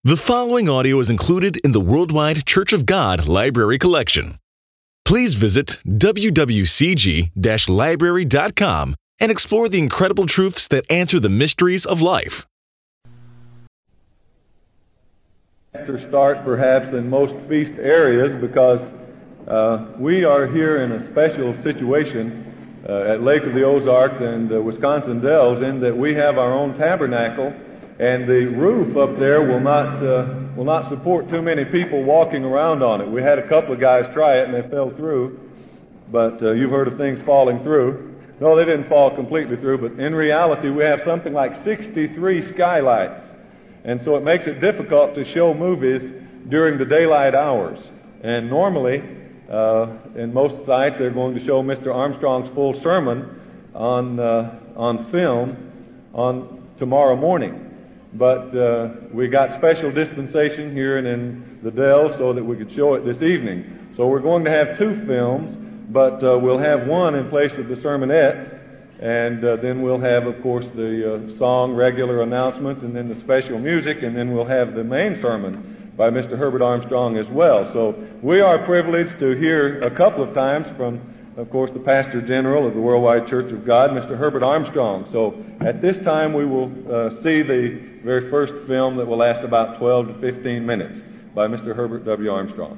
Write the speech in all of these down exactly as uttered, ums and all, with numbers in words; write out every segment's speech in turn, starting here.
The following audio is included in the Worldwide Church of God Library Collection. Please visit w w c g dash library dot com and explore the incredible truths that answer the mysteries of life. Faster start perhaps in most feast areas because uh, we are here in a special situation uh, at Lake of the Ozarks and uh, Wisconsin Dells in that we have our own tabernacle, and the roof up there will not uh, will not support too many people walking around on it. We had a couple of guys try it and they fell through, but uh, you've heard of things falling through. No, they didn't fall completely through, but in reality we have something like sixty-three skylights, and so it makes it difficult to show movies during the daylight hours. And normally, uh, in most sites, they're going to show Mister Armstrong's full sermon on uh, on film on tomorrow morning. But uh, we got special dispensation here and in the Dells so that we could show it this evening. So we're going to have two films, but uh, we'll have one in place of the sermonette, and uh, then we'll have, of course, the uh, song, regular announcements, and then the special music, and then we'll have the main sermon by Mister Herbert Armstrong as well. So we are privileged to hear a couple of times from, of course, the Pastor General of the Worldwide Church of God, Mister Herbert Armstrong. So at this time we will uh, see the very first film that will last about twelve to fifteen minutes by Mister Herbert W. Armstrong.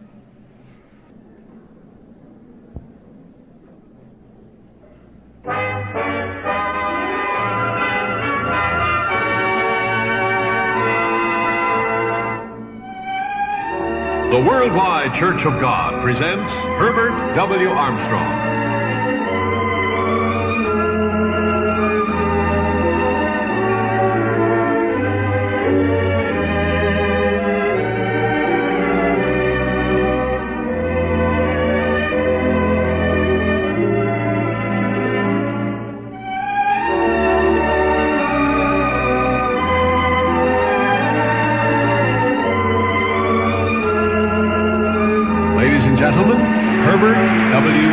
The Worldwide Church of God presents Herbert W. Armstrong. Gentlemen, Herbert W.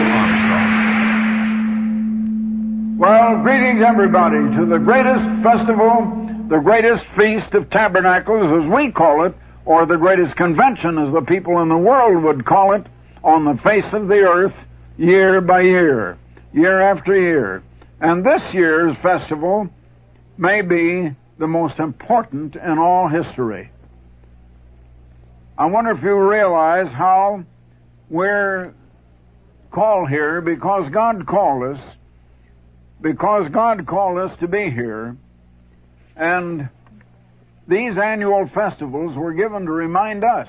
Armstrong. Well, greetings everybody to the greatest festival, the greatest Feast of Tabernacles as we call it, or the greatest convention as the people in the world would call it, on the face of the earth, year by year, year after year. And this year's festival may be the most important in all history. I wonder if you realize how we're called here because God called us, because God called us to be here. And these annual festivals were given to remind us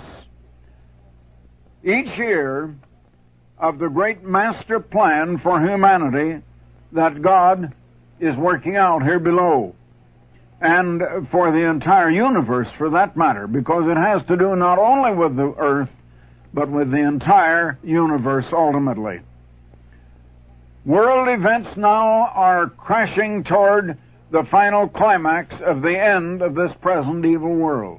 each year of the great master plan for humanity that God is working out here below, and for the entire universe for that matter, because it has to do not only with the earth, but with the entire universe ultimately. World events now are crashing toward the final climax of the end of this present evil world.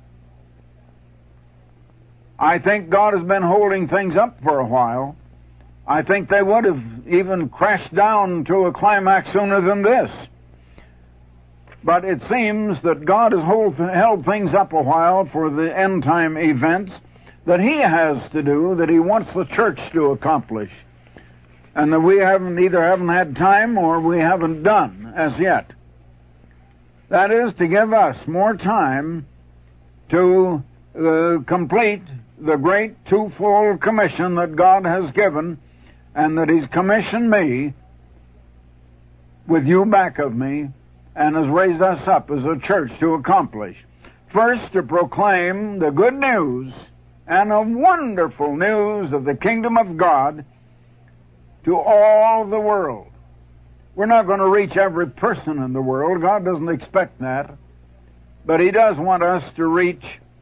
I think God has been holding things up for a while. I think they would have even crashed down to a climax sooner than this. But it seems that God has hold, held things up a while for the end-time events that He has to do, that He wants the church to accomplish, and that we haven't either haven't had time or we haven't done as yet. That is to give us more time to uh, complete the great twofold commission that God has given, and that He's commissioned me with you back of me, and has raised us up as a church to accomplish. First, to proclaim the good news and a wonderful news of the kingdom of God to all the world. We're not going to reach every person in the world. God doesn't expect that. But He does want us to reach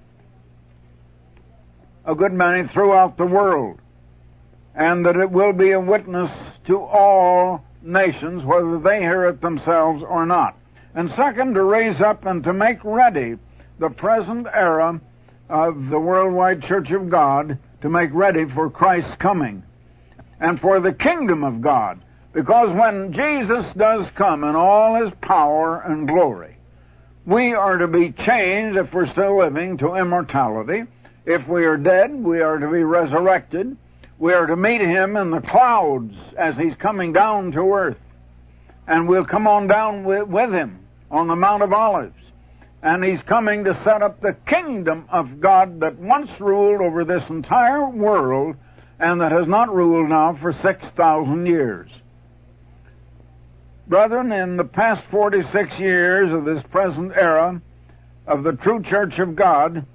a good many throughout the world, and that it will be a witness to all nations, whether they hear it themselves or not. And second, to raise up and to make ready the present era of the Worldwide Church of God, to make ready for Christ's coming and for the kingdom of God. Because when Jesus does come in all His power and glory, We are to be changed, if we're still living, to immortality. If we are dead, we are to be resurrected. We are to meet Him in the clouds as He's coming down to earth. And we'll come on down with, with Him on the Mount of Olives. And He's coming to set up the kingdom of God that once ruled over this entire world and that has not ruled now for six thousand years. Brethren, in the past forty-six years of this present era of the true church of God,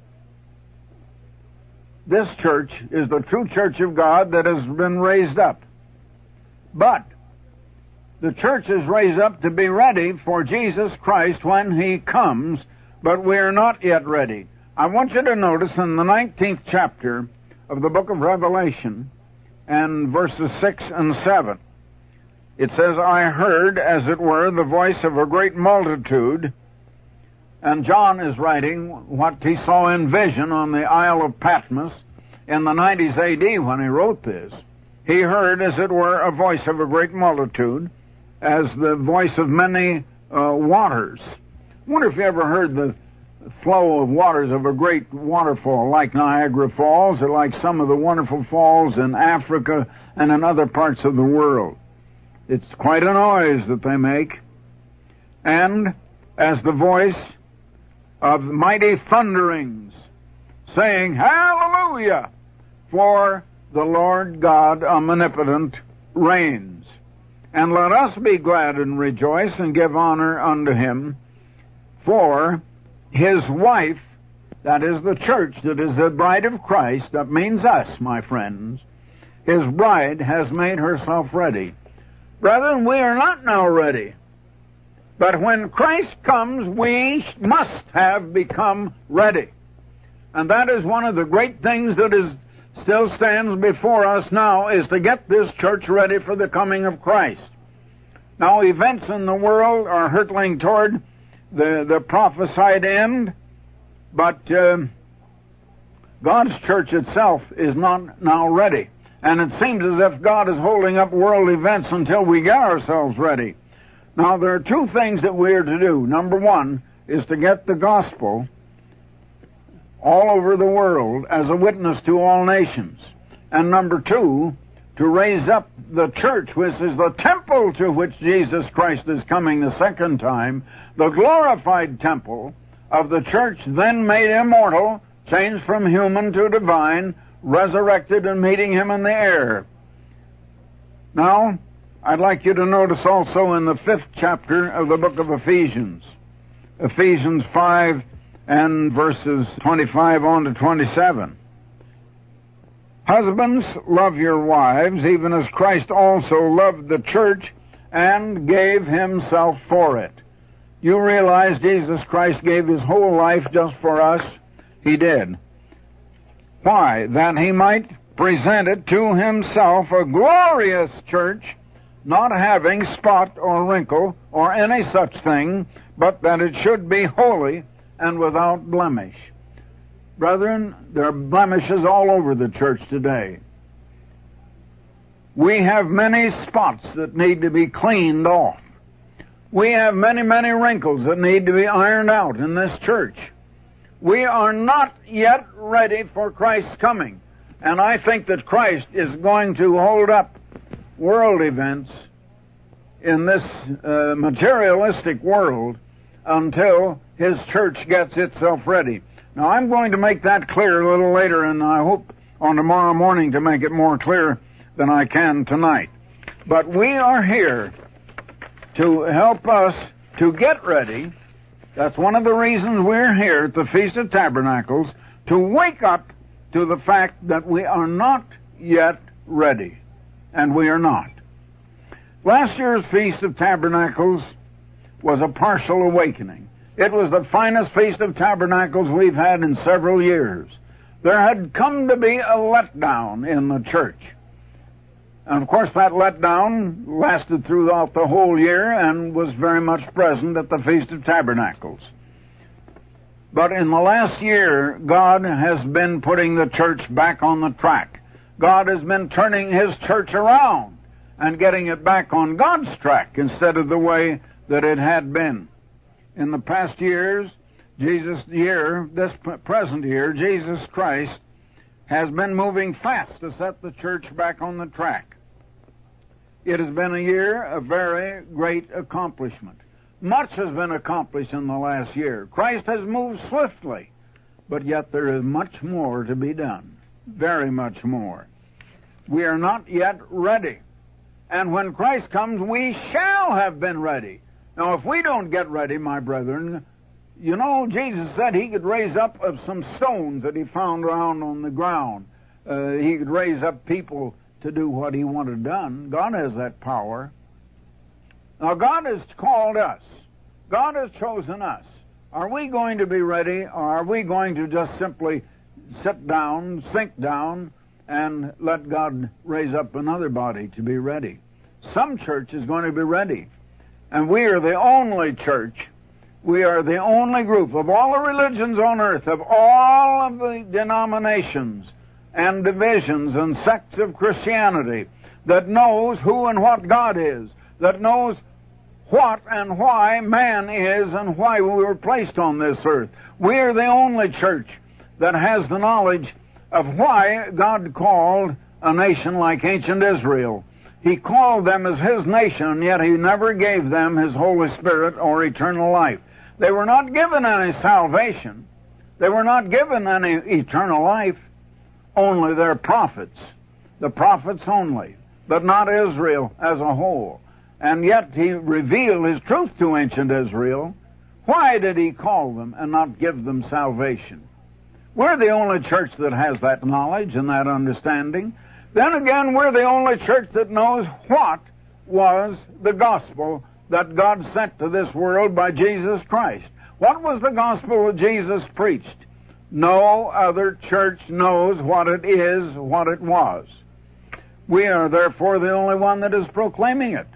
this church is the true church of God that has been raised up. But the church is raised up to be ready for Jesus Christ when He comes, but we are not yet ready. I want you to notice in the nineteenth chapter of the book of Revelation and verses six and seven, it says, I heard, as it were, the voice of a great multitude. And John is writing what he saw in vision on the Isle of Patmos in the nineties A D when he wrote this. He heard, as it were, a voice of a great multitude, as the voice of many uh, waters. I wonder if you ever heard the flow of waters of a great waterfall like Niagara Falls or like some of the wonderful falls in Africa and in other parts of the world. It's quite a noise that they make. And as the voice of mighty thunderings, saying, Hallelujah! For the Lord God omnipotent reigns. And let us be glad and rejoice and give honor unto Him, for His wife, that is the church, that is the bride of Christ, that means us, my friends, His bride has made herself ready. Brethren, we are not now ready. But when Christ comes, we must have become ready. And that is one of the great things that is still stands before us now, is to get this church ready for the coming of Christ. Now, events in the world are hurtling toward the, the prophesied end, but uh, God's church itself is not now ready. And it seems as if God is holding up world events until we get ourselves ready. Now, there are two things that we are to do. Number one is to get the gospel all over the world as a witness to all nations. And number two, to raise up the church, which is the temple to which Jesus Christ is coming the second time, the glorified temple of the church then made immortal, changed from human to divine, resurrected and meeting Him in the air. Now, I'd like you to notice also in the fifth chapter of the book of Ephesians, Ephesians five and verses twenty-five on to twenty-seven. Husbands, love your wives, even as Christ also loved the church and gave Himself for it. You realize Jesus Christ gave His whole life just for us? He did. Why? That He might present it to Himself a glorious church, not having spot or wrinkle or any such thing, but that it should be holy and without blemish. Brethren, there are blemishes all over the church today. We have many spots that need to be cleaned off. We have many, many wrinkles that need to be ironed out in this church. We are not yet ready for Christ's coming. And I think that Christ is going to hold up world events in this uh, materialistic world until His church gets itself ready. Now, I'm going to make that clear a little later, and I hope on tomorrow morning to make it more clear than I can tonight. But we are here to help us to get ready. That's one of the reasons we're here at the Feast of Tabernacles, to wake up to the fact that we are not yet ready. And we are not. Last year's Feast of Tabernacles was a partial awakening. It was the finest Feast of Tabernacles we've had in several years. There had come to be a letdown in the church. And of course that letdown lasted throughout the whole year and was very much present at the Feast of Tabernacles. But in the last year, God has been putting the church back on the track. God has been turning His church around and getting it back on God's track instead of the way that it had been. In the past years, Jesus year, this present year, Jesus Christ has been moving fast to set the church back on the track. It has been a year of very great accomplishment. Much has been accomplished in the last year. Christ has moved swiftly, but yet there is much more to be done. Very much more. We are not yet ready. And when Christ comes, we shall have been ready. Now, if we don't get ready, my brethren, you know, Jesus said he could raise up of some stones that he found around on the ground. Uh, he could raise up people to do what he wanted done. God has that power. Now, God has called us. God has chosen us. Are we going to be ready, or are we going to just simply sit down, sink down, and let God raise up another body to be ready? Some church is going to be ready. And we are the only church, we are the only group of all the religions on earth, of all of the denominations and divisions and sects of Christianity, that knows who and what God is, that knows what and why man is and why we were placed on this earth. We are the only church that has the knowledge of why God called a nation like ancient Israel. He called them as His nation, and yet He never gave them His Holy Spirit or eternal life. They were not given any salvation. They were not given any eternal life. Only their prophets. The prophets only, but not Israel as a whole. And yet He revealed His truth to ancient Israel. Why did He call them and not give them salvation? We're the only church that has that knowledge and that understanding. Then again, we're the only church that knows what was the gospel that God sent to this world by Jesus Christ. What was the gospel that Jesus preached? No other church knows what it is, what it was. We are therefore the only one that is proclaiming it.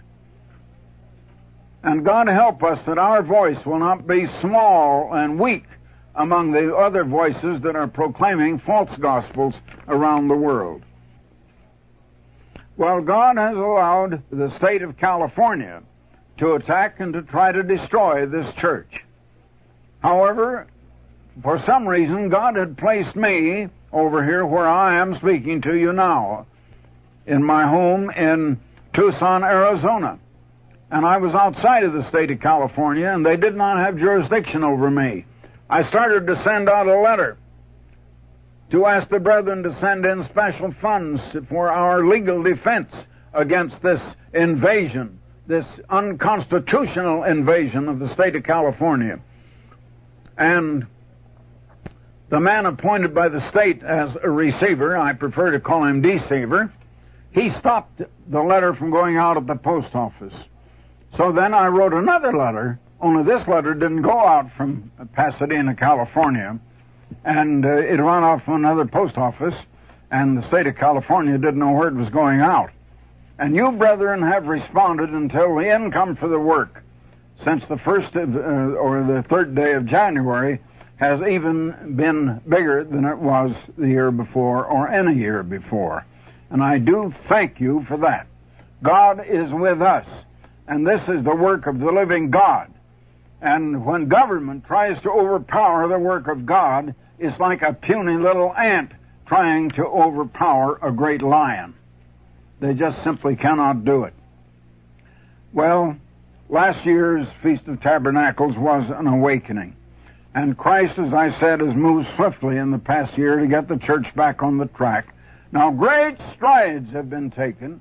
And God help us that our voice will not be small and weak among the other voices that are proclaiming false gospels around the world. Well, God has allowed the state of California to attack and to try to destroy this church. However, for some reason, God had placed me over here where I am speaking to you now, in my home in Tucson, Arizona. And I was outside of the state of California, and they did not have jurisdiction over me. I started to send out a letter to ask the brethren to send in special funds for our legal defense against this invasion, this unconstitutional invasion of the state of California. And the man appointed by the state as a receiver, I prefer to call him deceiver, he stopped the letter from going out at the post office. So then I wrote another letter, only this letter didn't go out from Pasadena, California, and uh, it ran off from another post office, and the state of California didn't know where it was going out. And you, brethren, have responded until the income for the work, since the first of, uh, or the third day of January, has even been bigger than it was the year before or any year before. And I do thank you for that. God is with us, and this is the work of the living God. And when government tries to overpower the work of God, it's like a puny little ant trying to overpower a great lion. They just simply cannot do it. Well, last year's Feast of Tabernacles was an awakening. And Christ, as I said, has moved swiftly in the past year to get the church back on the track. Now, great strides have been taken.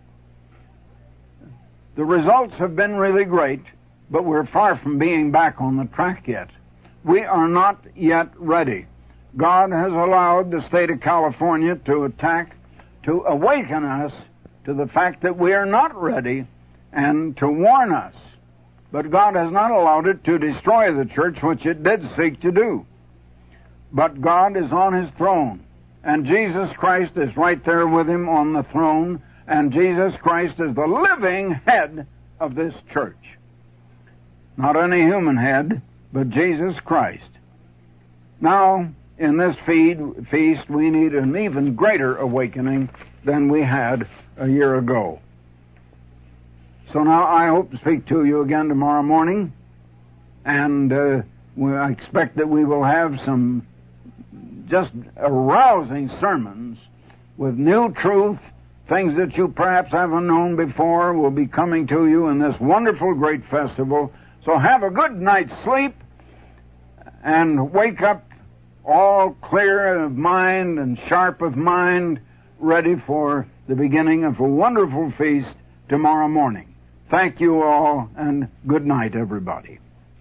The results have been really great, but we're far from being back on the track yet. We are not yet ready. God has allowed the state of California to attack, to awaken us to the fact that we are not ready, and to warn us. But God has not allowed it to destroy the church, which it did seek to do. But God is on His throne, and Jesus Christ is right there with Him on the throne, and Jesus Christ is the living head of this church. Not any human head, but Jesus Christ. Now, in this feed, feast, we need an even greater awakening than we had a year ago. So now I hope to speak to you again tomorrow morning. and uh, we, I expect that we will have some just arousing sermons with new truth, things that you perhaps haven't known before will be coming to you in this wonderful great festival. So have a good night's sleep and wake up all clear of mind and sharp of mind, ready for the beginning of a wonderful feast tomorrow morning. Thank you all, and good night, everybody.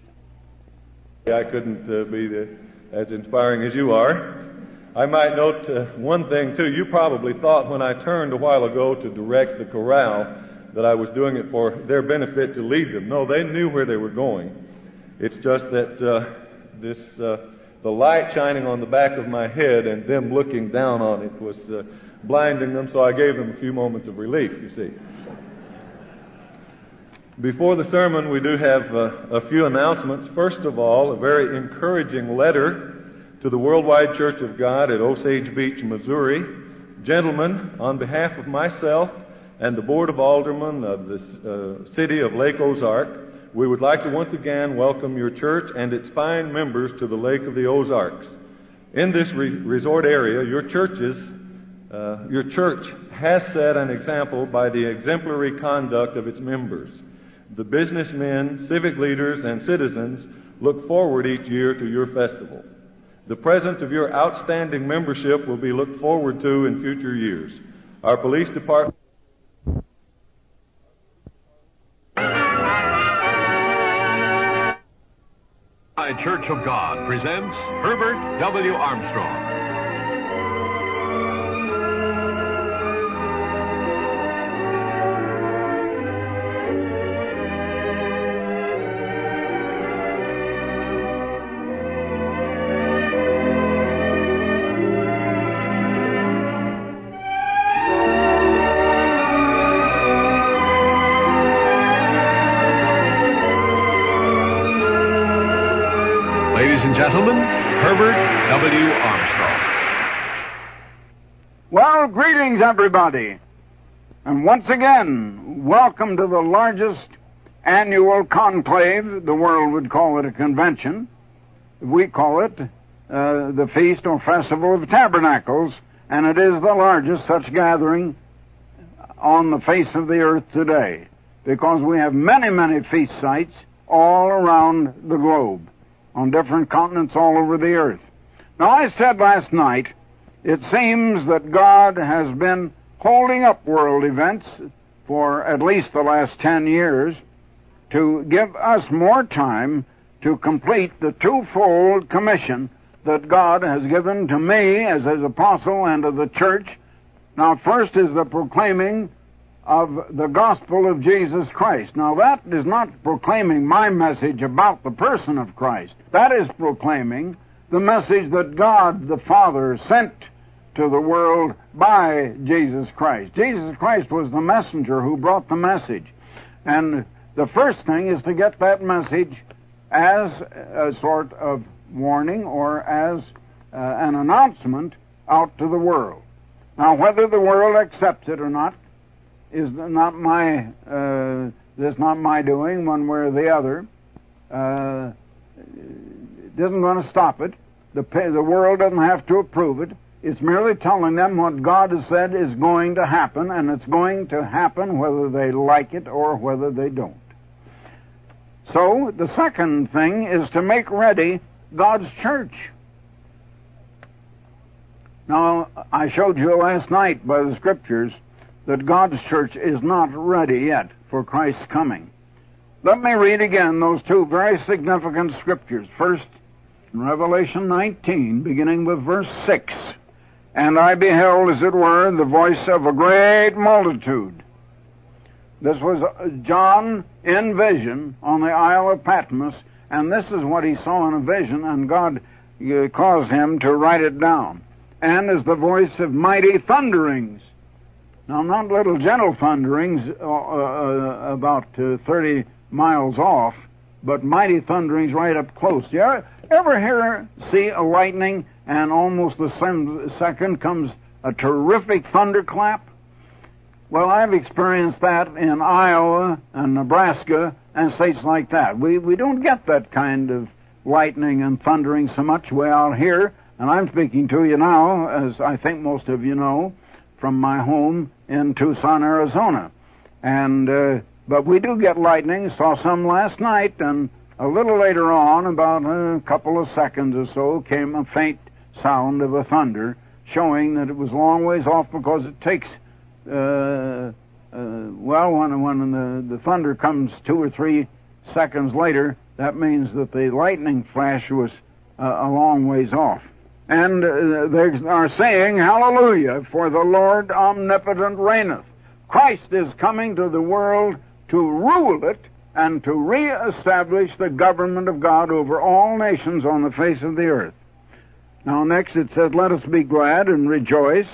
I couldn't uh, be the, as inspiring as you are. I might note uh, one thing, too. You probably thought when I turned a while ago to direct the chorale that I was doing it for their benefit to lead them. No, they knew where they were going. It's just that uh, this, uh, the light shining on the back of my head and them looking down on it was uh, blinding them, so I gave them a few moments of relief, you see. Before the sermon, we do have uh, a few announcements. First of all, a very encouraging letter to the Worldwide Church of God at Osage Beach, Missouri. Gentlemen, on behalf of myself and the Board of Aldermen of the uh, city of Lake Ozark, we would like to once again welcome your church and its fine members to the Lake of the Ozarks. In this re- resort area, your churches, uh, your church has set an example by the exemplary conduct of its members. The businessmen, civic leaders, and citizens look forward each year to your festival. The presence of your outstanding membership will be looked forward to in future years. Our police department Church of God presents Herbert W. Armstrong. Gentlemen, Herbert W. Armstrong. Well, greetings, everybody. And once again, welcome to the largest annual conclave. The world would call it a convention. We call it uh, the Feast or Festival of Tabernacles, and it is the largest such gathering on the face of the earth today, because we have many, many feast sites all around the globe, on different continents all over the earth. Now, I said last night, it seems that God has been holding up world events for at least the last ten years to give us more time to complete the twofold commission that God has given to me as His apostle and to the church. Now, first is the proclaiming of the gospel of Jesus Christ. Now, that is not proclaiming my message about the person of Christ. That is proclaiming the message that God the Father sent to the world by Jesus Christ. Jesus Christ was the messenger who brought the message. And the first thing is to get that message as a sort of warning or as uh, an announcement out to the world. Now, whether the world accepts it or not is not my, uh, that's not my doing one way or the other. Uh, it isn't going to stop it. The, the world doesn't have to approve it. It's merely telling them what God has said is going to happen, and it's going to happen whether they like it or whether they don't. So, the second thing is to make ready God's church. Now, I showed you last night by the Scriptures that God's church is not ready yet for Christ's coming. Let me read again those two very significant Scriptures. First, in Revelation nineteen, beginning with verse six. And I beheld, as it were, the voice of a great multitude. This was John in vision on the Isle of Patmos, and this is what he saw in a vision, and God uh, caused him to write it down. And as the voice of mighty thunderings. Now, not little gentle thunderings uh, uh, about uh, thirty miles off, but mighty thunderings right up close. You ever, ever hear, see a lightning, and almost the same second comes a terrific thunderclap? Well, I've experienced that in Iowa and Nebraska and states like that. We, we don't get that kind of lightning and thundering so much way out here, and I'm speaking to you now, as I think most of you know, from my home in Tucson, Arizona. And, uh, but we do get lightning. Saw some last night, and a little later on, about a couple of seconds or so, came a faint sound of a thunder, showing that it was a long ways off, because it takes, uh, uh, well, when, when the, the thunder comes two or three seconds later, that means that the lightning flash was uh, a long ways off. And uh, they are saying, hallelujah, for the Lord omnipotent reigneth. Christ is coming to the world to rule it and to reestablish the government of God over all nations on the face of the earth. Now next it says, let us be glad and rejoice,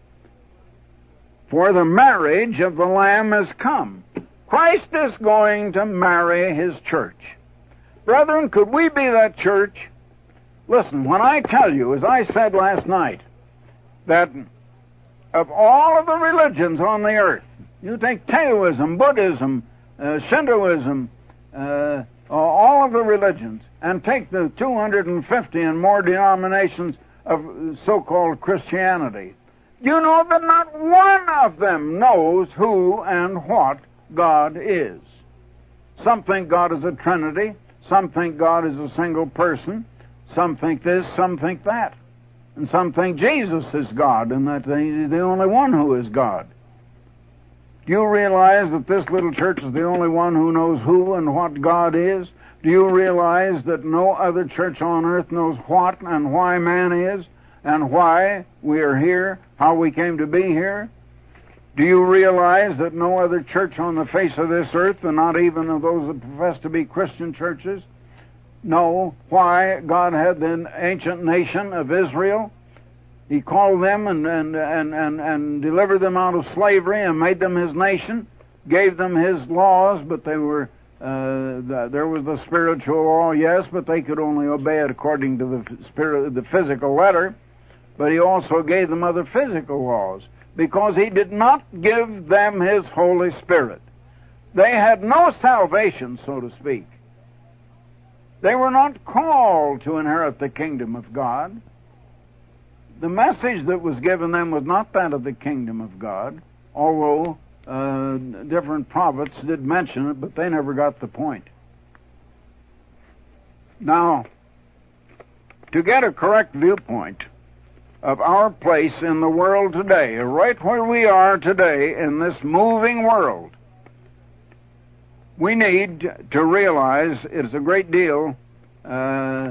for the marriage of the Lamb is come. Christ is going to marry His church. Brethren, could we be that church? Listen, when I tell you, as I said last night, that of all of the religions on the earth, you take Taoism, Buddhism, uh, Shintoism, uh, all of the religions, and take the two hundred fifty and more denominations of so-called Christianity, you know that not one of them knows who and what God is. Some think God is a Trinity, some think God is a single person, some think this, some think that. And some think Jesus is God, and that He's the only one who is God. Do you realize that this little church is the only one who knows who and what God is? Do you realize that no other church on earth knows what and why man is, and why we are here, how we came to be here? Do you realize that no other church on the face of this earth, and not even of those that profess to be Christian churches, know why God had the ancient nation of Israel? He called them and, and, and, and, and delivered them out of slavery and made them His nation, gave them His laws, but they were, uh, the, there was the spiritual law, yes, but they could only obey it according to the spirit, the physical letter. But He also gave them other physical laws, because He did not give them His Holy Spirit. They had no salvation, so to speak. They were not called to inherit the kingdom of God. The message that was given them was not that of the kingdom of God, although uh, different prophets did mention it, but they never got the point. Now, to get a correct viewpoint of our place in the world today, right where we are today in this moving world, we need to realize it's a great deal uh, uh,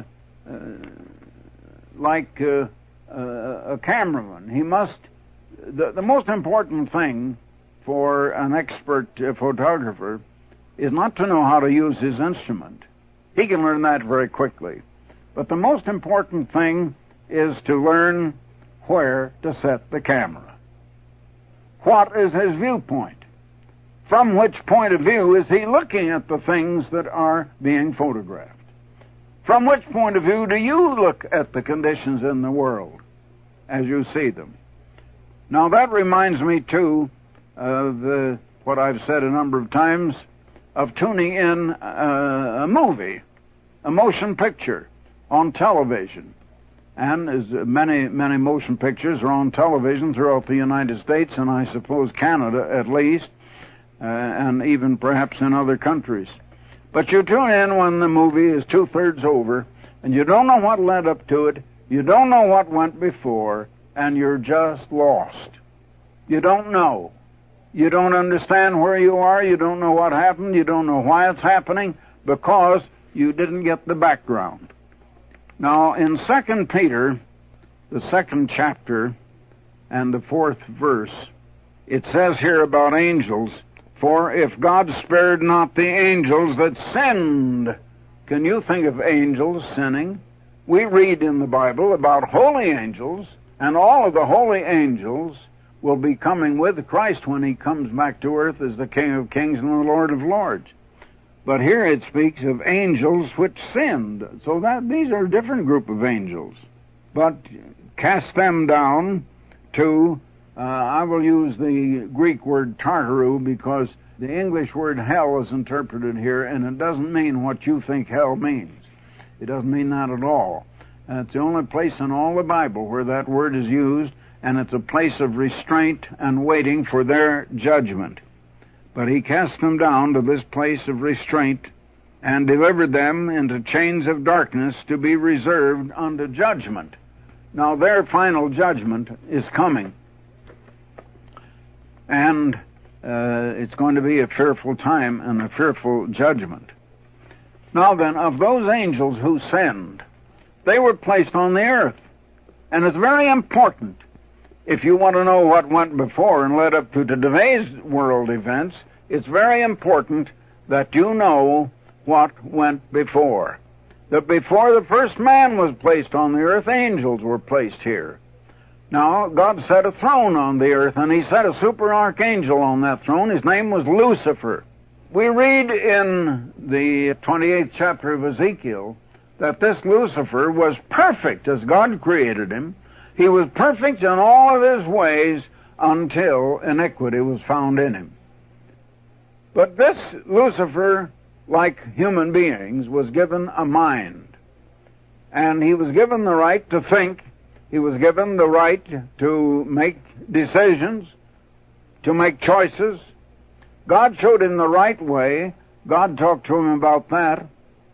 like uh, uh, a cameraman. He must, the, the most important thing for an expert uh, photographer is not to know how to use his instrument. He can learn that very quickly. But the most important thing is to learn where to set the camera. What is his viewpoint? From which point of view is he looking at the things that are being photographed? From which point of view do you look at the conditions in the world as you see them? Now that reminds me, too, of uh, what I've said a number of times, of tuning in uh, a movie, a motion picture on television. And as many, many motion pictures are on television throughout the United States, and I suppose Canada at least, Uh, and even perhaps in other countries. But you tune in when the movie is two-thirds over, and you don't know what led up to it, you don't know what went before, and you're just lost. You don't know. You don't understand where you are, you don't know what happened, you don't know why it's happening, because you didn't get the background. Now, in Second Peter, the second chapter, and the fourth verse, it says here about angels, for if God spared not the angels that sinned. Can you think of angels sinning? We read in the Bible about holy angels, and all of the holy angels will be coming with Christ when He comes back to earth as the King of Kings and the Lord of Lords. But here it speaks of angels which sinned. So that these are a different group of angels. But cast them down to Uh, I will use the Greek word tartaru because The English word hell is interpreted here, and it doesn't mean what you think hell means. It doesn't mean that at all. And it's the only place in all the Bible where that word is used, and it's a place of restraint and waiting for their judgment. But he cast them down to this place of restraint and delivered them into chains of darkness to be reserved unto judgment. Now their final judgment is coming. And uh, it's going to be a fearful time and a fearful judgment. Now then, of those angels who sinned, they were placed on the earth. And it's very important, if you want to know what went before and led up to today's world events, it's very important that you know what went before. That before the first man was placed on the earth, angels were placed here. Now, God set a throne on the earth, and he set a super archangel on that throne. His name was Lucifer. We read in the twenty-eighth chapter of Ezekiel that this Lucifer was perfect as God created him. He was perfect in all of his ways until iniquity was found in him. But this Lucifer, like human beings, was given a mind. And he was given the right to think. He was given the right to make decisions, to make choices. God showed him the right way. God talked to him about that.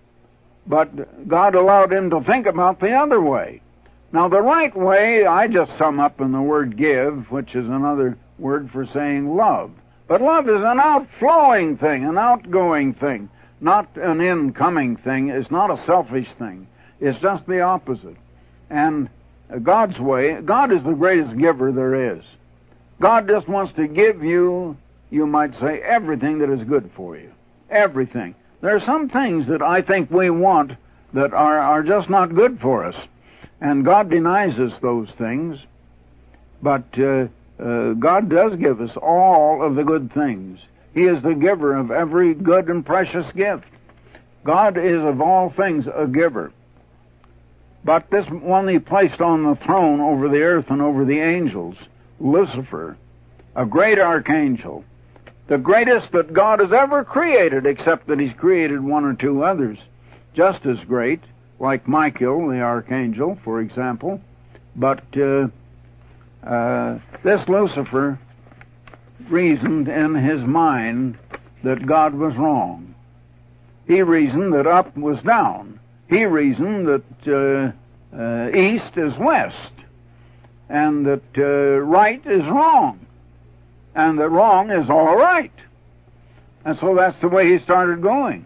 But God allowed him to think about the other way. Now, the right way, I just sum up in the word give, which is another word for saying love. But love is an outflowing thing, an outgoing thing, not an incoming thing. It's not a selfish thing. It's just the opposite. And God's way, God is the greatest giver there is. God just wants to give you, you might say, everything that is good for you. Everything. There are some things that I think we want that are, are just not good for us. And God denies us those things. But uh, uh, God does give us all of the good things. He is the giver of every good and precious gift. God is of all things a giver. But this one he placed on the throne over the earth and over the angels, Lucifer, a great archangel, the greatest that God has ever created, except that he's created one or two others just as great, like Michael, the archangel, for example. But uh, uh, this Lucifer reasoned in his mind that God was wrong. He reasoned that up was down. He reasoned that uh, uh, east is west, and that uh, right is wrong, and that wrong is all right. And so that's the way he started going.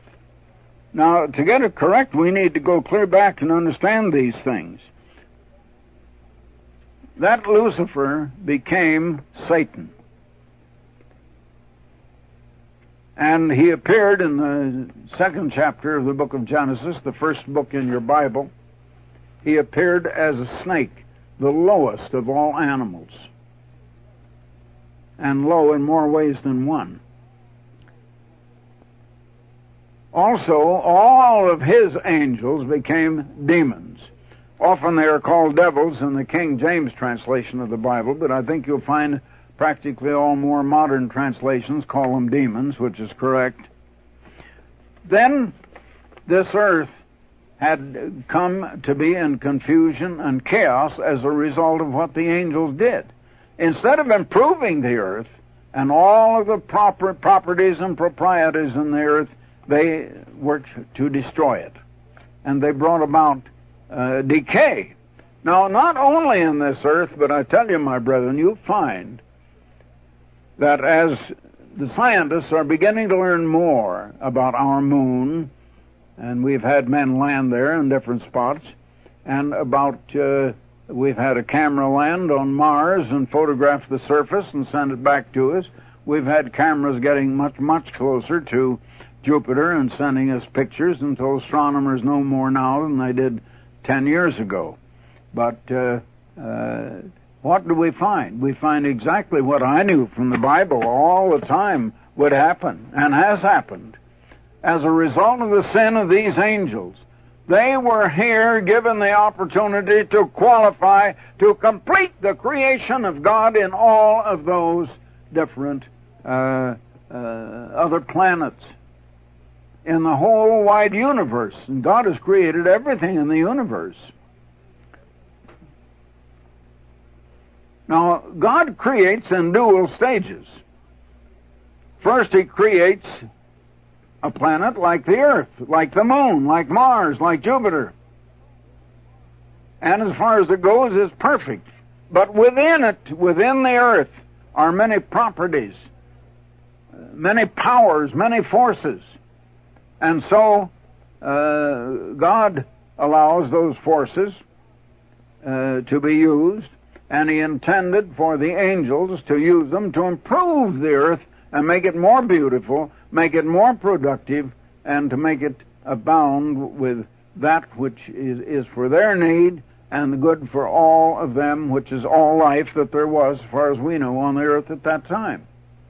Now, to get it correct, we need to go clear back and understand these things. That Lucifer became Satan. And he appeared in the second chapter of the book of Genesis, the first book in your Bible. He appeared as a snake, the lowest of all animals, and low in more ways than one. Also, all of his angels became demons. Often they are called devils in the King James translation of the Bible, but I think you'll find practically all more modern translations call them demons, which is correct. Then this earth had come to be in confusion and chaos as a result of what the angels did. Instead of improving the earth and all of the proper properties and proprieties in the earth, they worked to destroy it. And they brought about uh, decay. Now, not only in this earth, but I tell you, my brethren, you'll find that as the scientists are beginning to learn more about our moon, and we've had men land there in different spots, and about, uh, we've had a camera land on Mars and photograph the surface and send it back to us. We've had cameras getting much, much closer to Jupiter and sending us pictures, and so astronomers know more now than they did ten years ago. But uh, uh, what do we find? We find exactly what I knew from the Bible all the time would happen, and has happened. As a result of the sin of these angels, they were here given the opportunity to qualify to complete the creation of God in all of those different uh, uh, other planets in the whole wide universe. And God has created everything in the universe. Now, God creates in dual stages. First, He creates a planet like the Earth, like the Moon, like Mars, like Jupiter. And as far as it goes, it's perfect. But within it, within the Earth, are many properties, many powers, many forces. And so, uh, God allows those forces uh, to be used, and He intended for the angels to use them to improve the earth and make it more beautiful, make it more productive, and to make it abound with that which is, is for their need and the good for all of them, which is all life that there was, as far as we know, on the earth at that time.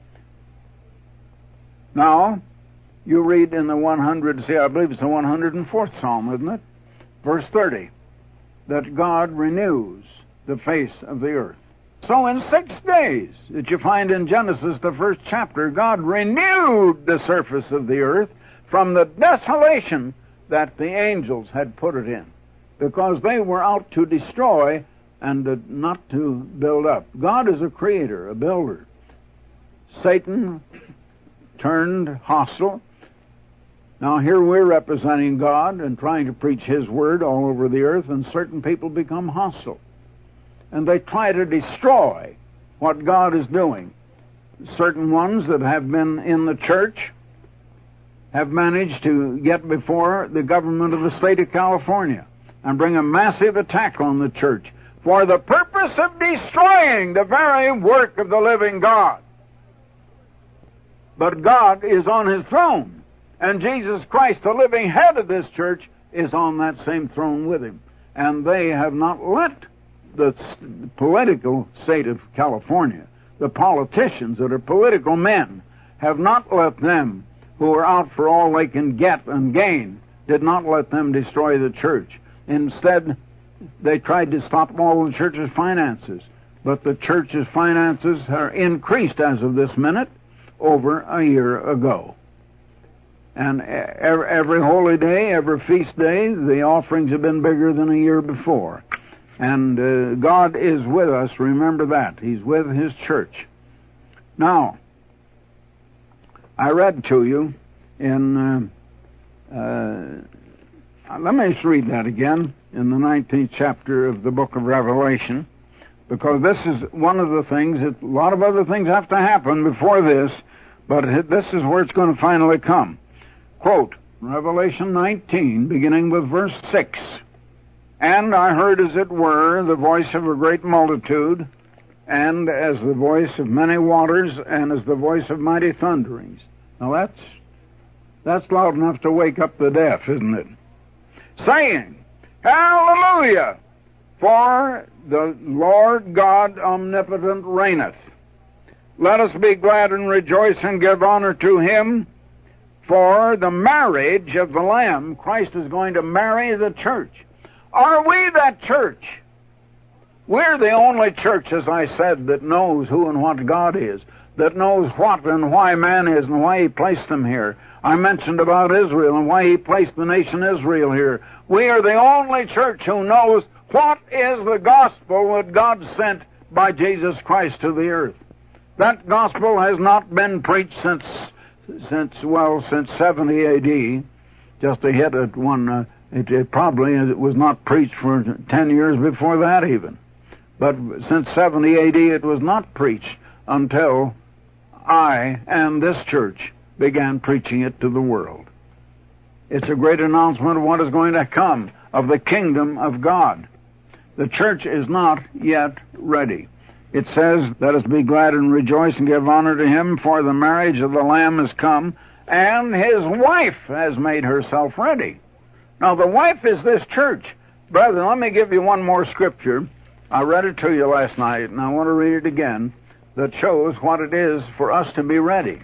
Now, you read in the one hundred, see, I believe it's the one hundred fourth Psalm, isn't it? Verse thirty, that God renews the face of the earth. So in six days, that you find in Genesis, the first chapter, God renewed the surface of the earth from the desolation that the angels had put it in, because they were out to destroy and uh, not to build up. God is a creator, a builder. Satan turned hostile. Now here we're representing God and trying to preach His word all over the earth, and certain people become hostile. And they try to destroy what God is doing. Certain ones that have been in the church have managed to get before the government of the state of California and bring a massive attack on the church for the purpose of destroying the very work of the living God. But God is on His throne, and Jesus Christ, the living head of this church, is on that same throne with Him. And they have not let the political state of California, the politicians that are political men, have not let them, who are out for all they can get and gain, did not let them destroy the church. Instead, they tried to stop all the church's finances. But the church's finances are increased as of this minute over a year ago. And every, every holy day, every feast day, the offerings have been bigger than a year before. And uh, God is with us, remember that. He's with His church. Now, I read to you in, uh, uh, let me just read that again, in the nineteenth chapter of the book of Revelation, because this is one of the things, that a lot of other things have to happen before this, but this is where it's going to finally come. Quote, Revelation nineteen, beginning with verse six. And I heard, as it were, the voice of a great multitude, and as the voice of many waters, and as the voice of mighty thunderings. Now that's, that's loud enough to wake up the deaf, isn't it? Saying, Hallelujah! For the Lord God omnipotent reigneth. Let us be glad and rejoice and give honor to Him, for the marriage of the Lamb, Christ is going to marry the church. Are we that church? We're the only church, as I said, that knows who and what God is, that knows what and why man is and why He placed them here. I mentioned about Israel and why He placed the nation Israel here. We are the only church who knows what is the gospel that God sent by Jesus Christ to the earth. That gospel has not been preached since, since well, since seventy A D, just to hit at one... Uh, It, it probably it was not preached for ten years before that even. But since seventy A D it was not preached until I and this church began preaching it to the world. It's a great announcement of what is going to come, of the kingdom of God. The church is not yet ready. It says, let us be glad and rejoice and give honor to Him, for the marriage of the Lamb has come, and His wife has made herself ready. Now, the wife is this church. Brethren, let me give you one more scripture. I read it to you last night, and I want to read it again, that shows what it is for us to be ready.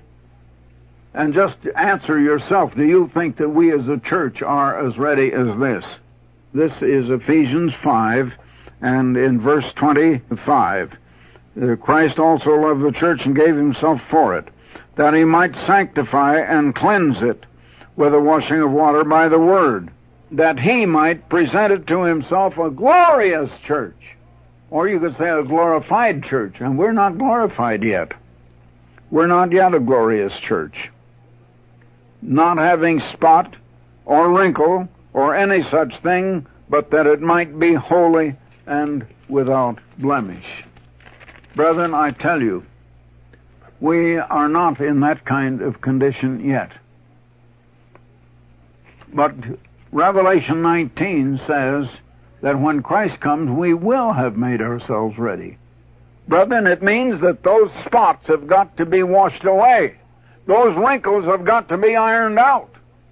And just answer yourself, do you think that we as a church are as ready as this? This is Ephesians five, and in verse twenty-five, Christ also loved the church and gave Himself for it, that he might sanctify and cleanse it with the washing of water by the word, that he might present it to himself a glorious church. Or you could say a glorified church, and we're not glorified yet. We're not yet a glorious church. Not having spot or wrinkle or any such thing, but that it might be holy and without blemish. Brethren, I tell you, we are not in that kind of condition yet. But Revelation nineteen says that when Christ comes, we will have made ourselves ready. Brethren, it means that those spots have got to be washed away. Those wrinkles have got to be ironed out.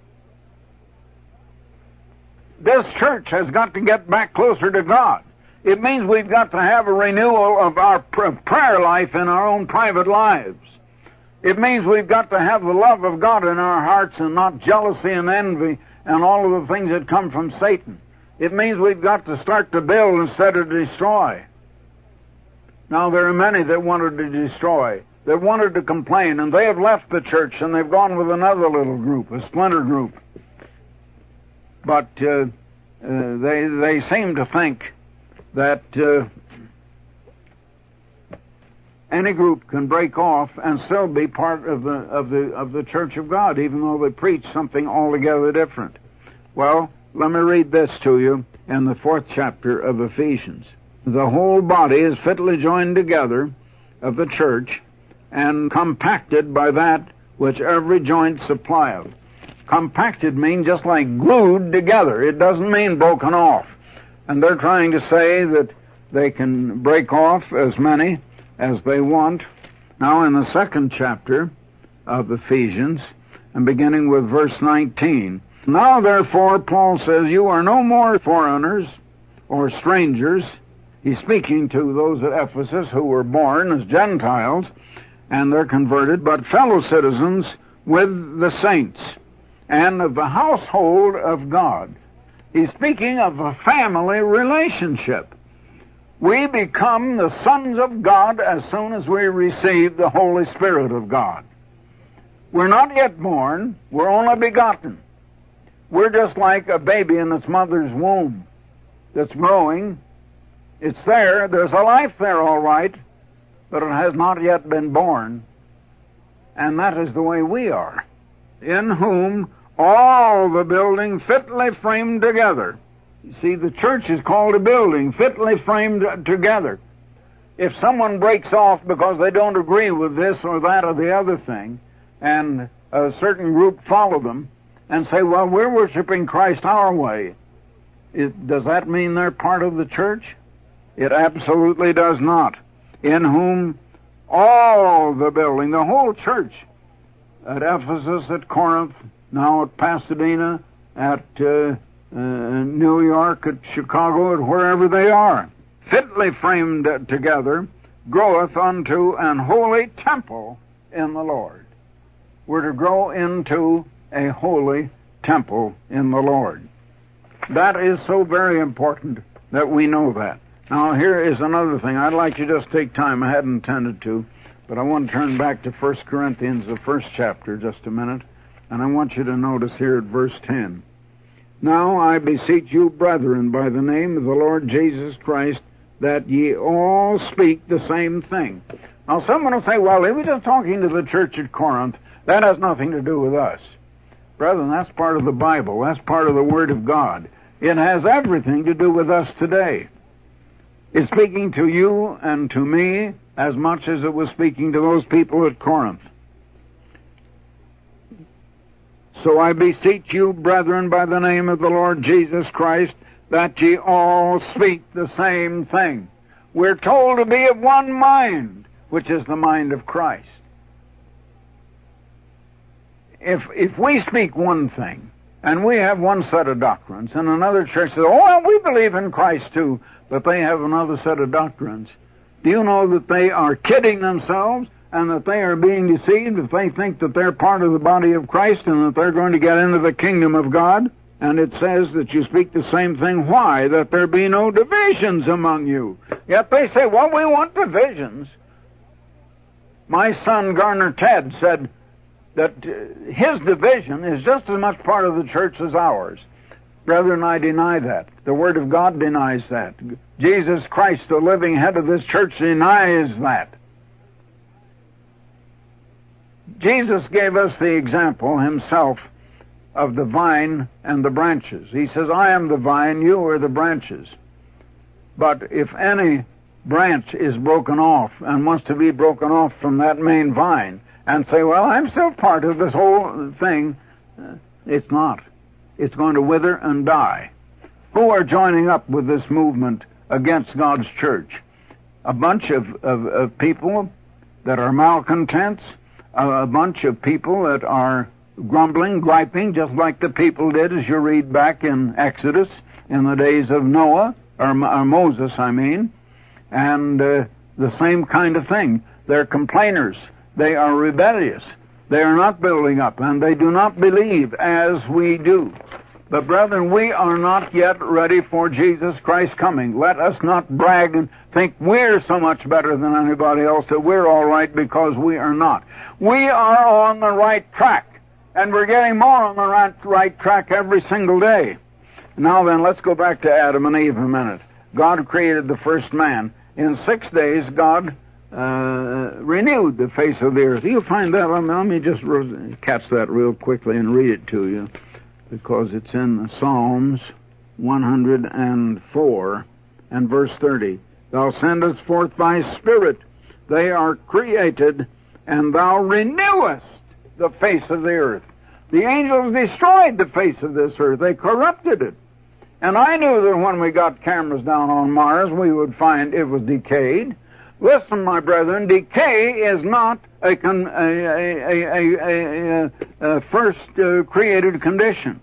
This church has got to get back closer to God. It means we've got to have a renewal of our prayer life in our own private lives. It means we've got to have the love of God in our hearts and not jealousy and envy and all of the things that come from Satan. It means we've got to start to build instead of destroy. Now, there are many that wanted to destroy, that wanted to complain, and they have left the church and they've gone with another little group, a splinter group. But uh, uh, they they seem to think that uh, any group can break off and still be part of the of the of the Church of God, even though they preach something altogether different. Well, let me read this to you in the fourth chapter of Ephesians. The whole body is fitly joined together of the church and compacted by that which every joint supplieth. Compacted means just like glued together. It doesn't mean broken off. And they're trying to say that they can break off as many as they want. Now, in the second chapter of Ephesians, and beginning with verse nineteen, now therefore, Paul says, you are no more foreigners or strangers. He's speaking to those at Ephesus who were born as Gentiles, and they're converted, but fellow citizens with the saints and of the household of God. He's speaking of a family relationship. We become the sons of God as soon as we receive the Holy Spirit of God. We're not yet born, we're only begotten. We're just like a baby in its mother's womb that's growing. It's there, there's a life there all right, but it has not yet been born. And that is the way we are. In whom all the building fitly framed together. You see, the church is called a building, fitly framed together. If someone breaks off because they don't agree with this or that or the other thing, and a certain group follow them and say, well, we're worshiping Christ our way, it, does that mean they're part of the church? It absolutely does not. In whom all the building, the whole church, at Ephesus, at Corinth, now at Pasadena, at uh, uh, New York, at Chicago, at wherever they are, fitly framed together, groweth unto an holy temple in the Lord. We're to grow into a holy temple in the Lord. That is so very important that we know that. Now, here is another thing. I'd like you to just take time. I hadn't intended to, but I want to turn back to First Corinthians, the first chapter, just a minute, and I want you to notice here at verse ten. Now I beseech you, brethren, by the name of the Lord Jesus Christ, that ye all speak the same thing. Now, someone will say, well, he was just talking to the church at Corinth. That has nothing to do with us. Brethren, that's part of the Bible. That's part of the Word of God. It has everything to do with us today. It's speaking to you and to me as much as it was speaking to those people at Corinth. So I beseech you, brethren, by the name of the Lord Jesus Christ, that ye all speak the same thing. We're told to be of one mind, which is the mind of Christ. If if we speak one thing, and we have one set of doctrines, and another church says, oh, well, we believe in Christ too, but they have another set of doctrines, do you know that they are kidding themselves and that they are being deceived if they think that they're part of the body of Christ and that they're going to get into the kingdom of God? And it says that you speak the same thing. Why? That there be no divisions among you. Yet they say, well, we want divisions. My son Garner Ted said that uh, his division is just as much part of the church as ours. Brethren, I deny that. The Word of God denies that. Jesus Christ, the living head of this church, denies that. Jesus gave us the example himself of the vine and the branches. He says, I am the vine, you are the branches. But if any branch is broken off and wants to be broken off from that main vine and say, well, I'm still part of this whole thing, uh, it's not. It's going to wither and die. Who are joining up with this movement against God's church? A bunch of, of, of people that are malcontents, a, a bunch of people that are grumbling, griping, just like the people did, as you read back in Exodus, in the days of Noah, or, or Moses, I mean, and uh, the same kind of thing. They're complainers. They are rebellious. They are not building up, and they do not believe as we do. But brethren, we are not yet ready for Jesus Christ coming. Let us not brag and think we're so much better than anybody else, that we're all right, because we are not. We are on the right track, and we're getting more on the right, right track every single day. Now then, let's go back to Adam and Eve a minute. God created the first man. In six days, God uh, renewed the face of the earth. You'll find that. Let me just re- catch that real quickly and read it to you, because it's in the Psalms one hundred four and verse thirty. Thou sendest forth thy spirit, they are created, and thou renewest the face of the earth. The angels destroyed the face of this earth. They corrupted it. And I knew that when we got cameras down on Mars, we would find it was decayed. Listen, my brethren, decay is not a, con- a, a, a, a, a, a first uh, created condition.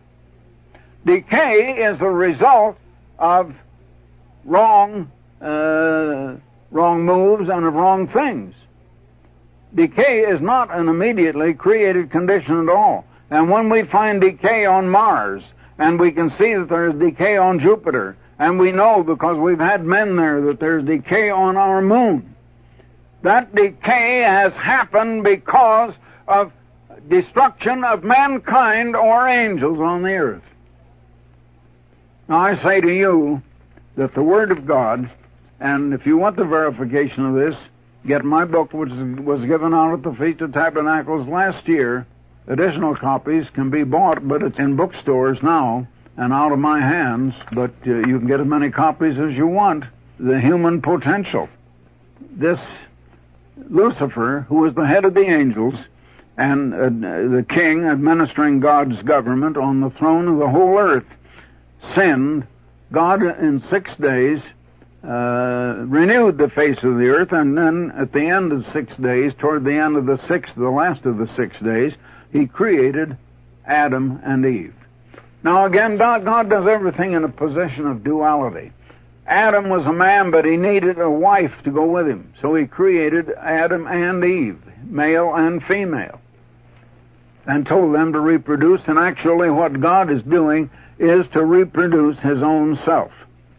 Decay is a result of wrong, uh, wrong moves and of wrong things. Decay is not an immediately created condition at all. And when we find decay on Mars, and we can see that there's decay on Jupiter, and we know because we've had men there that there's decay on our moon, that decay has happened because of destruction of mankind or angels on the earth. Now I say to you that the Word of God, and if you want the verification of this, get my book, which was given out at the Feast of Tabernacles last year. Additional copies can be bought, but it's in bookstores now and out of my hands, but uh, you can get as many copies as you want. The Human Potential. This Lucifer, who was the head of the angels and uh, the king administering God's government on the throne of the whole earth, sinned. God in six days uh, renewed the face of the earth, and then at the end of six days, toward the end of the sixth, the last of the six days, He created Adam and Eve. Now again, God, God does everything in a position of duality. Adam was a man, but he needed a wife to go with him. So he created Adam and Eve, male and female, and told them to reproduce. And actually what God is doing is to reproduce His own self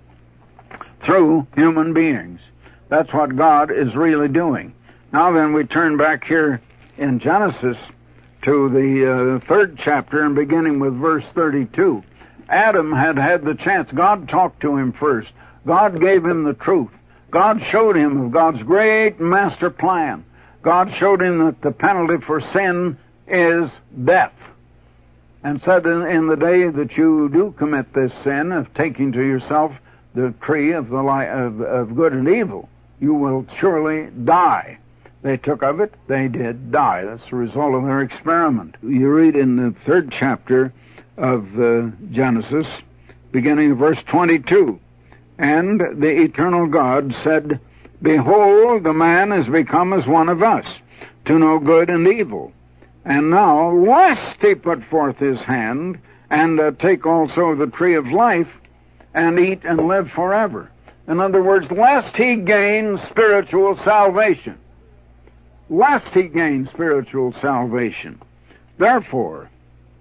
through human beings. That's what God is really doing. Now then, we turn back here in Genesis to the uh, third chapter and beginning with verse thirty-two. Adam had had the chance. God talked to him first. God gave him the truth. God showed him of God's great master plan. God showed him that the penalty for sin is death, and said, in, in the day that you do commit this sin of taking to yourself the tree of the li- of, of good and evil, you will surely die. They took of it, they did die. That's the result of their experiment. You read in the third chapter of uh, Genesis, beginning of verse twenty-two, and the eternal God said, Behold, the man is become as one of us, to know good and evil. And now, lest he put forth his hand, and uh, take also the tree of life, and eat and live forever. In other words, lest he gain spiritual salvation. Lest he gain spiritual salvation. Therefore,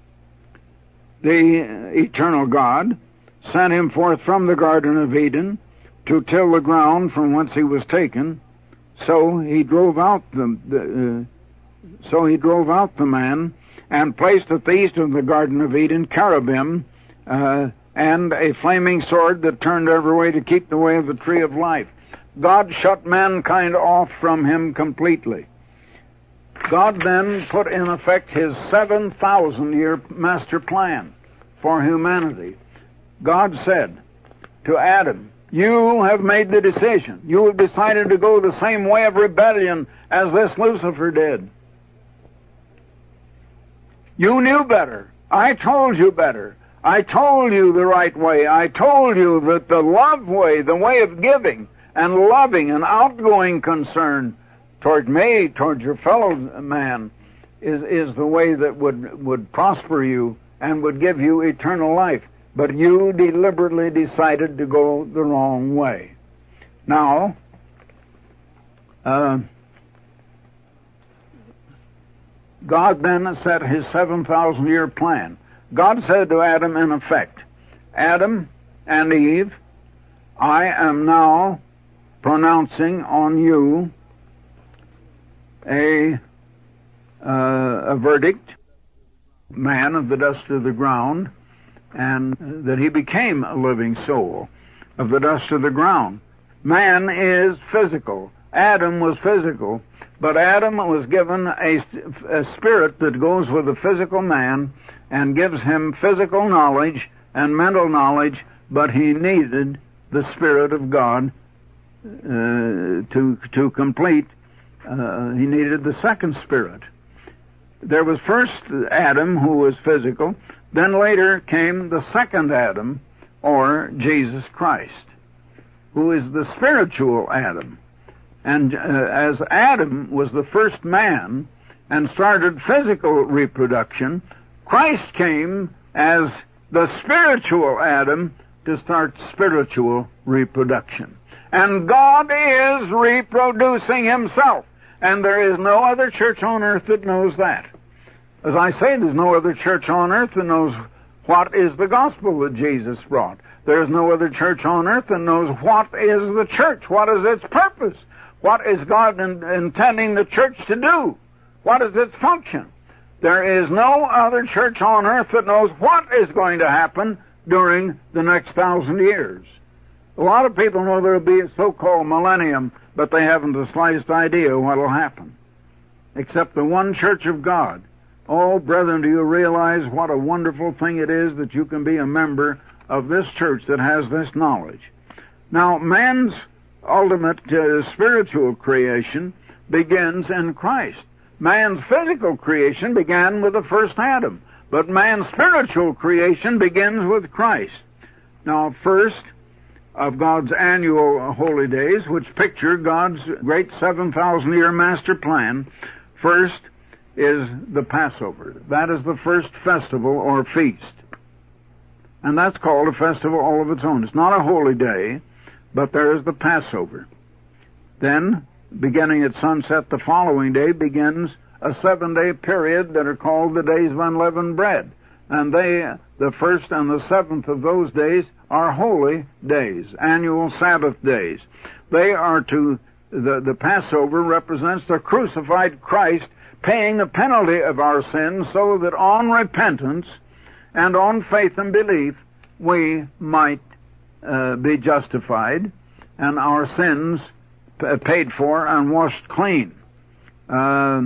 the eternal God sent him forth from the Garden of Eden to till the ground from whence he was taken. So he drove out the, the uh, so he drove out the man and placed at the east of the Garden of Eden cherubim uh, and a flaming sword that turned every way to keep the way of the tree of life. God shut mankind off from him completely. God then put in effect his seven thousand year master plan for humanity. God said to Adam, you have made the decision. You have decided to go the same way of rebellion as this Lucifer did. You knew better. I told you better. I told you the right way. I told you that the love way, the way of giving and loving and outgoing concern toward me, toward your fellow man, is, is the way that would, would prosper you and would give you eternal life. But you deliberately decided to go the wrong way. Now, uh, God then set his seven thousand year plan. God said to Adam, in effect, Adam and Eve, I am now pronouncing on you a, uh, a verdict, man of the dust of the ground, and that he became a living soul of the dust of the ground. Man is physical. Adam was physical, but Adam was given a, a spirit that goes with the physical man and gives him physical knowledge and mental knowledge, but he needed the Spirit of God uh, to, to complete. Uh, he needed the second spirit. There was first Adam, who was physical. Then later came the second Adam, or Jesus Christ, who is the spiritual Adam. And uh, as Adam was the first man and started physical reproduction, Christ came as the spiritual Adam to start spiritual reproduction. And God is reproducing himself. And there is no other church on earth that knows that. As I say, there's no other church on earth that knows what is the gospel that Jesus brought. There's no other church on earth that knows what is the church, what is its purpose, what is God in, intending the church to do, what is its function. There is no other church on earth that knows what is going to happen during the next thousand years. A lot of people know there will be a so-called millennium, but they haven't the slightest idea what will happen, except the one church of God. Oh, brethren, do you realize what a wonderful thing it is that you can be a member of this church that has this knowledge? Now, man's ultimate uh, spiritual creation begins in Christ. Man's physical creation began with the first Adam, but man's spiritual creation begins with Christ. Now, first of God's annual holy days, which picture God's great seven thousand year master plan, first is the Passover. That is the first festival or feast. And that's called a festival all of its own. It's not a holy day, but there is the Passover. Then, beginning at sunset the following day, begins a seven-day period that are called the days of unleavened bread. And they, the first and the seventh of those days, are holy days, annual Sabbath days. They are to, the, the Passover represents the crucified Christ paying the penalty of our sins so that on repentance and on faith and belief we might uh, be justified and our sins p- paid for and washed clean. Uh,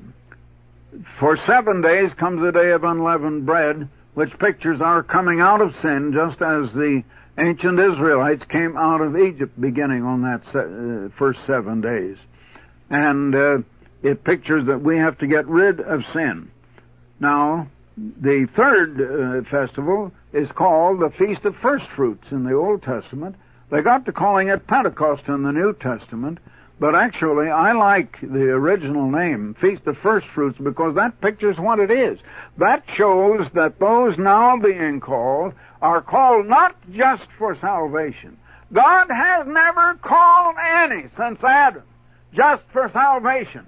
for seven days comes the day of unleavened bread, which pictures our coming out of sin, just as the ancient Israelites came out of Egypt beginning on that se- uh, first seven days. And uh, it pictures that we have to get rid of sin. Now, the third uh, festival is called the Feast of First Fruits in the Old Testament. They got to calling it Pentecost in the New Testament, but actually I like the original name, Feast of First Fruits, because that pictures what it is. That shows that those now being called are called not just for salvation. God has never called any since Adam just for salvation.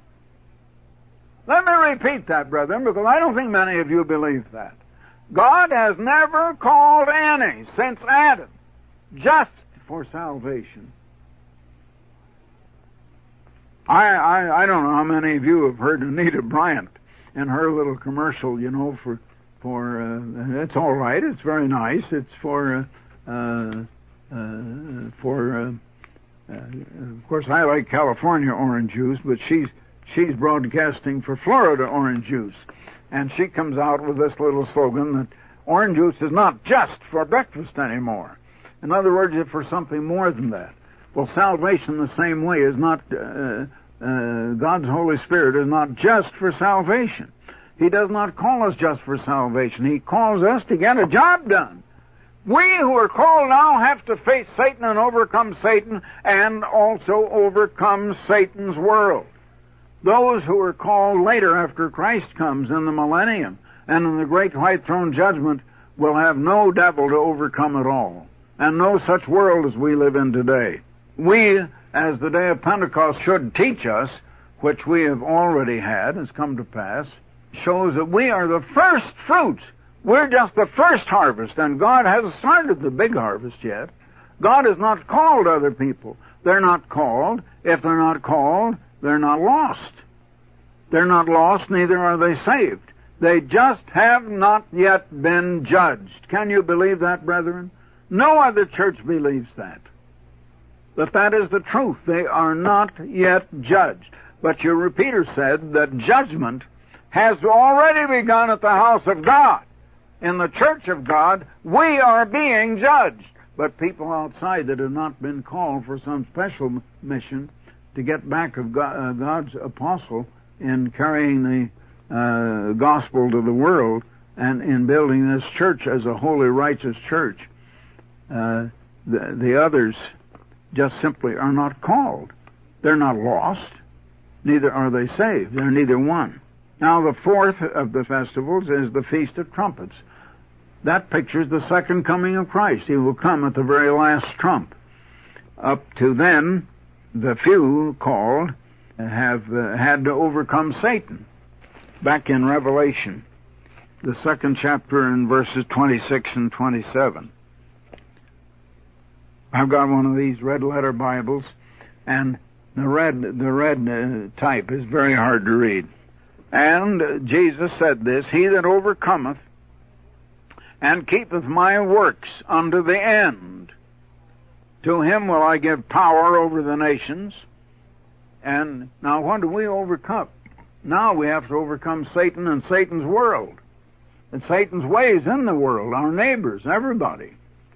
Let me repeat that, brethren, because I don't think many of you believe that. God has never called any since Adam just for salvation. I, I, I don't know how many of you have heard Anita Bryant and her little commercial, you know, for, for, uh, it's all right, it's very nice, it's for, uh, uh, uh for, uh, uh, of course I like California orange juice, but she's, she's broadcasting for Florida orange juice. And she comes out with this little slogan that orange juice is not just for breakfast anymore. In other words, it's for something more than that. Well, salvation the same way is not, uh, uh, God's Holy Spirit is not just for salvation. He does not call us just for salvation. He calls us to get a job done. We who are called now have to face Satan and overcome Satan and also overcome Satan's world. Those who are called later after Christ comes in the millennium and in the great white throne judgment will have no devil to overcome at all, and no such world as we live in today. We, as the day of Pentecost should teach us, which we have already had, has come to pass, shows that we are the first fruits. We're just the first harvest, and God hasn't started the big harvest yet. God has not called other people. They're not called. If they're not called, they're not lost. They're not lost, neither are they saved. They just have not yet been judged. Can you believe that, brethren? No other church believes that. That that is the truth. They are not yet judged. But your repeater said that judgment has already begun at the house of God. In the church of God, we are being judged. But people outside that have not been called for some special mission to get back of God, uh, God's apostle in carrying the uh, gospel to the world and in building this church as a holy, righteous church, uh, the, the others just simply are not called. They're not lost, neither are they saved. They're neither one. Now, the fourth of the festivals is the Feast of Trumpets. That pictures the second coming of Christ. He will come at the very last trump. Up to then, the few called have uh, had to overcome Satan. Back in Revelation, the second chapter in verses twenty-six and twenty-seven. I've got one of these red letter Bibles, and the red the red uh, type is very hard to read. And uh, Jesus said this, "He that overcometh and keepeth my works unto the end, to him will I give power over the nations." And now what do we overcome? Now we have to overcome Satan and Satan's world, and Satan's ways in the world, our neighbors, everybody.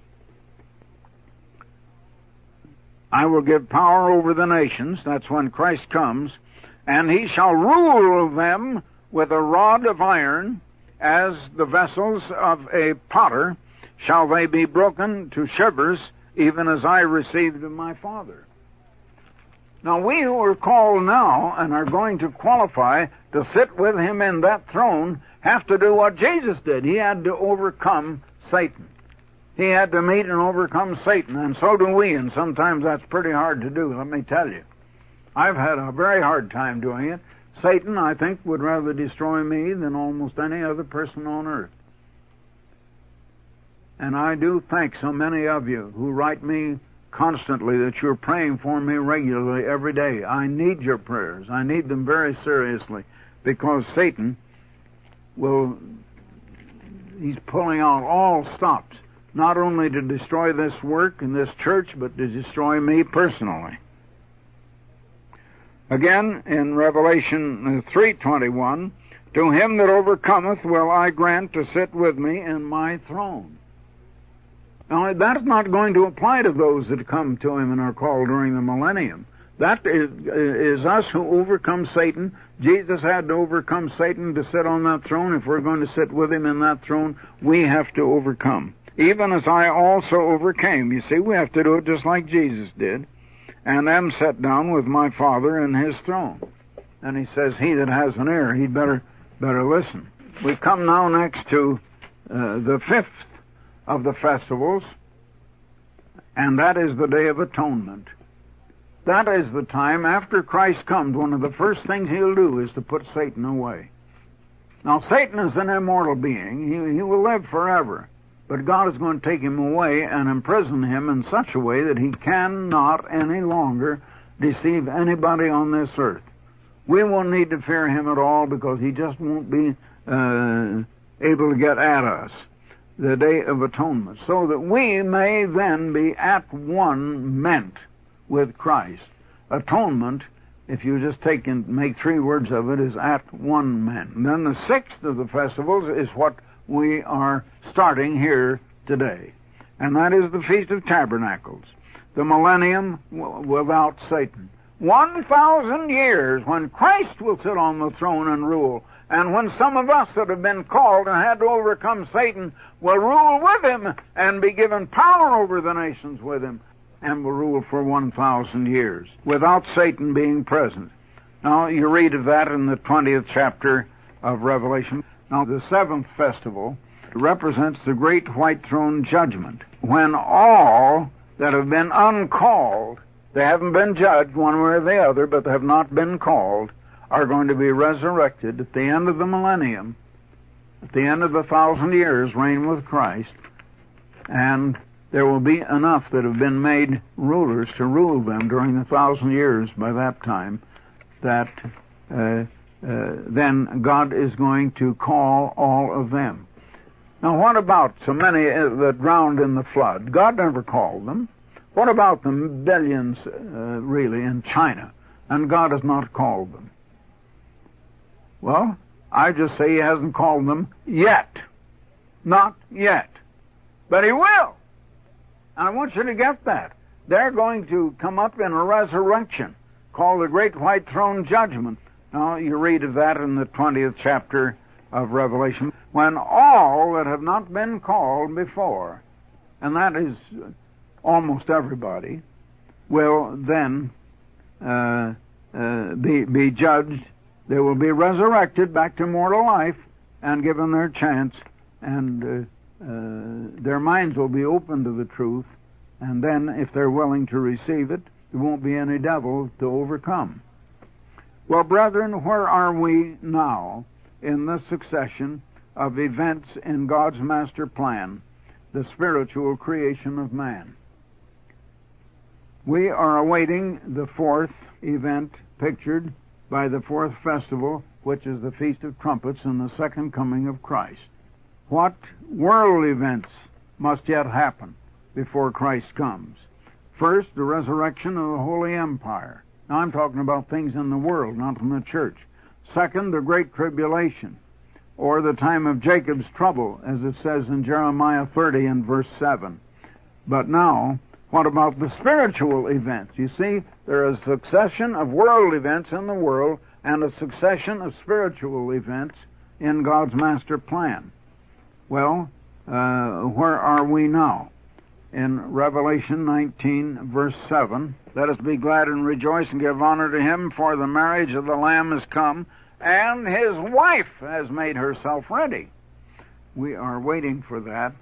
I will give power over the nations, that's when Christ comes, and he shall rule them with a rod of iron, as the vessels of a potter shall they be broken to shivers, even as I received of my Father. Now we who are called now and are going to qualify to sit with him in that throne have to do what Jesus did. He had to overcome Satan. He had to meet and overcome Satan, and so do we, and sometimes that's pretty hard to do, let me tell you. I've had a very hard time doing it. Satan, I think, would rather destroy me than almost any other person on earth. And I do thank so many of you who write me constantly that you're praying for me regularly every day. I need your prayers. I need them very seriously, because Satan will, he's pulling out all stops, not only to destroy this work and this church, but to destroy me personally. Again, in Revelation three twenty-one, "To him that overcometh will I grant to sit with me in my throne." Now, that's not going to apply to those that come to him and are called during the millennium. That is, is us who overcome Satan. Jesus had to overcome Satan to sit on that throne. If we're going to sit with him in that throne, we have to overcome. "Even as I also overcame." You see, we have to do it just like Jesus did. "And am set down with my Father in his throne." And he says, he that has an ear, he'd better better listen. We come now next to uh, the fifth of the festivals, and that is the Day of Atonement. That is the time after Christ comes, one of the first things he'll do is to put Satan away. Now, Satan is an immortal being. He, he will live forever. But God is going to take him away and imprison him in such a way that he cannot any longer deceive anybody on this earth. We won't need to fear him at all because he just won't be uh, able to get at us. The Day of Atonement, so that we may then be at one meant with Christ. Atonement, if you just take and make three words of it, is at one meant. And then the sixth of the festivals is what we are starting here today, and that is the Feast of Tabernacles, the millennium w- without Satan. One thousand years when Christ will sit on the throne and rule, and when some of us that have been called and had to overcome Satan will rule with him and be given power over the nations with him, and will rule for one thousand years, without Satan being present. Now, you read of that in the twentieth chapter of Revelation. Now, the seventh festival represents the great white throne judgment, when all that have been uncalled, they haven't been judged one way or the other, but they have not been called, are going to be resurrected at the end of the millennium, at the end of the thousand years, reign with Christ, and there will be enough that have been made rulers to rule them during the thousand years by that time, that uh, uh, then God is going to call all of them. Now, what about so many that drowned in the flood? God never called them. What about the billions, uh, really, in China? And God has not called them. Well, I just say he hasn't called them yet. Not yet. But he will. And I want you to get that. They're going to come up in a resurrection called the Great White Throne Judgment. Now, you read of that in the twentieth chapter of Revelation, when all that have not been called before, and that is almost everybody, will then uh, uh, be, be judged. They will be resurrected back to mortal life and given their chance, and uh, uh, their minds will be open to the truth, and then, if they're willing to receive it, there won't be any devil to overcome. Well, brethren, where are we now in the succession of events in God's master plan, the spiritual creation of man? We are awaiting the fourth event pictured by the fourth festival, which is the Feast of Trumpets and the second coming of Christ. What world events must yet happen before Christ comes? First, the resurrection of the Holy Empire. Now, I'm talking about things in the world, not in the church. Second, the Great Tribulation, or the time of Jacob's trouble, as it says in Jeremiah thirty and verse seven. But now, what about the spiritual events? You see, there is a succession of world events in the world and a succession of spiritual events in God's master plan. Well, uh, where are we now? In Revelation nineteen, verse seven, let us be glad and rejoice and give honor to him, for the marriage of the Lamb is come, and his wife has made herself ready. We are waiting for that.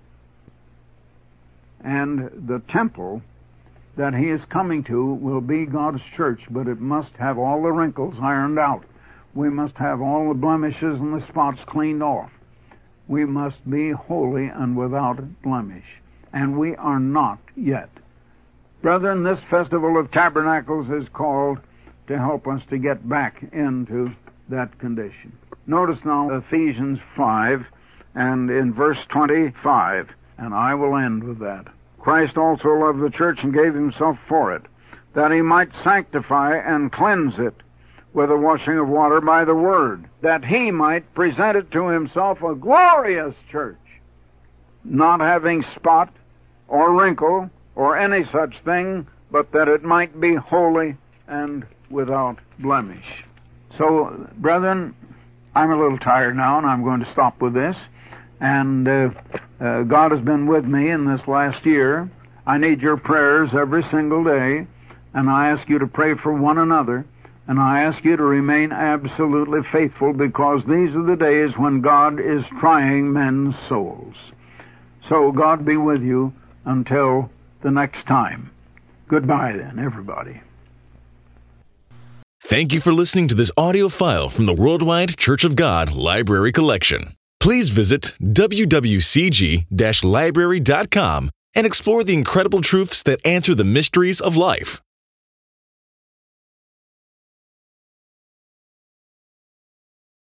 And the temple that he is coming to will be God's church, but it must have all the wrinkles ironed out. We must have all the blemishes and the spots cleaned off. We must be holy and without blemish. And we are not yet. Brethren, this Festival of Tabernacles is called to help us to get back into that condition. Notice now Ephesians five and in verse twenty-five, and I will end with that. Christ also loved the church and gave himself for it, that he might sanctify and cleanse it with the washing of water by the word, that he might present it to himself a glorious church, not having spot or wrinkle or any such thing, but that it might be holy and without blemish. So, brethren, I'm a little tired now, and I'm going to stop with this. And uh, uh, God has been with me in this last year. I need your prayers every single day, and I ask you to pray for one another, and I ask you to remain absolutely faithful, because these are the days when God is trying men's souls. So God be with you until the next time. Goodbye then, everybody. Thank you for listening to this audio file from the Worldwide Church of God Library Collection. Please visit w w c g dash library dot com and explore the incredible truths that answer the mysteries of life.